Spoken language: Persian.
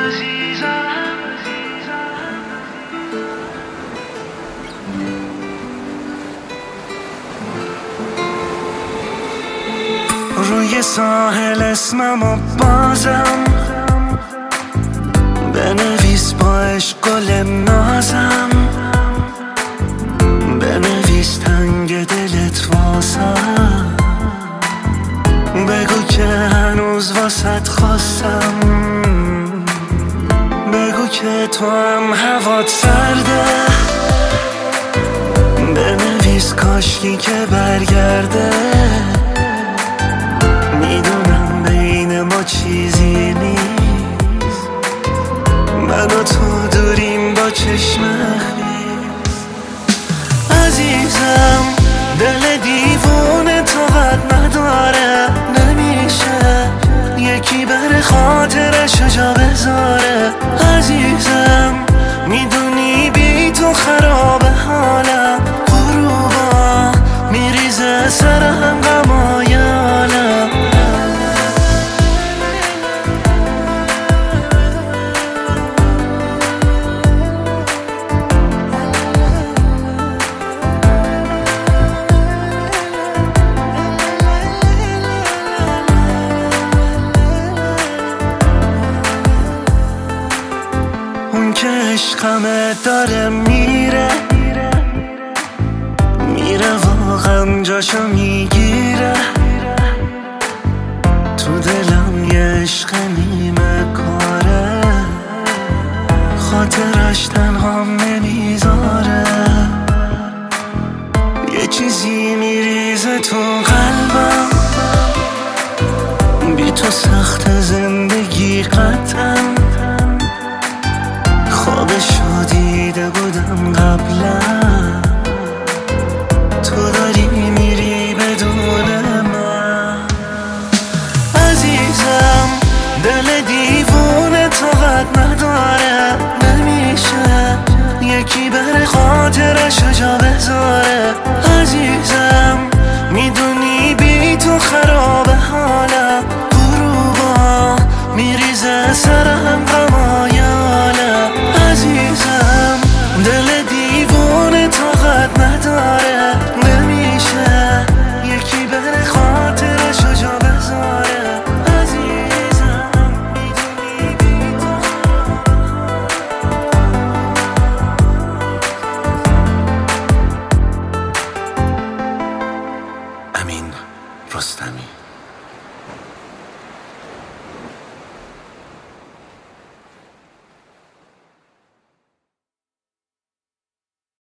روی ساحل اسممو بازم بنویس با عشق گل نازم، بنویس تنگ دلت واسم، بگو که هنوز واسط خواستم، بگو که تو هم هوات سرده، بنویس کاشکی که برگرده، میدونم بین ما چیزی نیست، من و تو دوریم با چشم خیز. عزیزم دل دیوونه طاقت نداره، نمیشه یکی بر خاطرشو جا بذاره. عزیزم میدونی بی تو خراب حالم، غروبا میریزه سرم غمای عالم. اون که عشقمه داره میره، میره واقعا جاشو میگیره، تو دلم یه عشق نیمه کاره، خاطرش تنهام نمیذاره، یه چیزی میریزه تو قلبم، بی تو سخت زندگی قطعا، خوابشو دیده بودم قبلا،